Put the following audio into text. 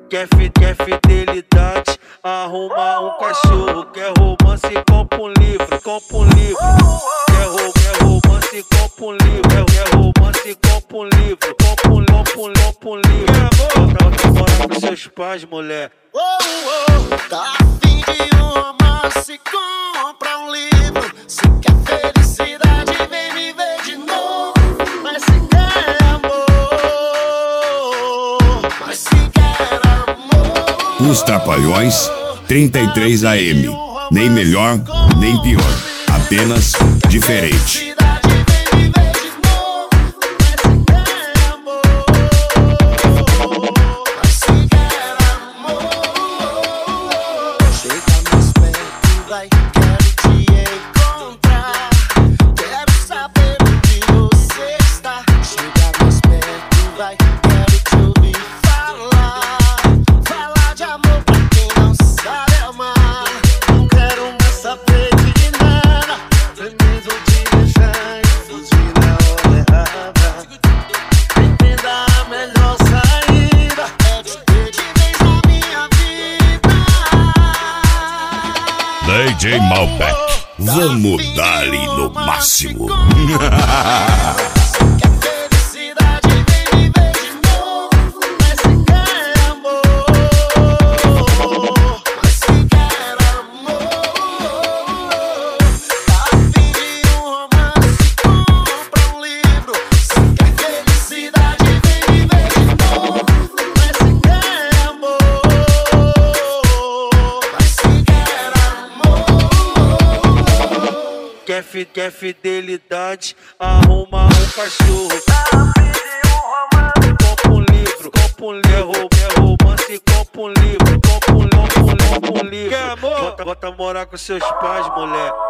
Quer fidelidade, arruma um cachorro. Quer romance, compra um livro, compra um livro. Quer romance, compra um livro. Quer romance, compra um livro, compra um livro. Bota morar com seus pais, mulher. Tá afim de um romance, compra um livro. Se quer felicidade, vem me ver de novo. Mas se quer amor, mas se quer amor. Os Trapalhões 33 AM. Nem melhor, nem pior. Apenas diferente. DJ Malbec, vamos dar-lhe no máximo. Quer fidelidade, arruma um cachorro. Compra um livro, compra um livro. Quer romance, compra um livro, compra um livro. Quer amor? Bota morar com seus pais, mulher.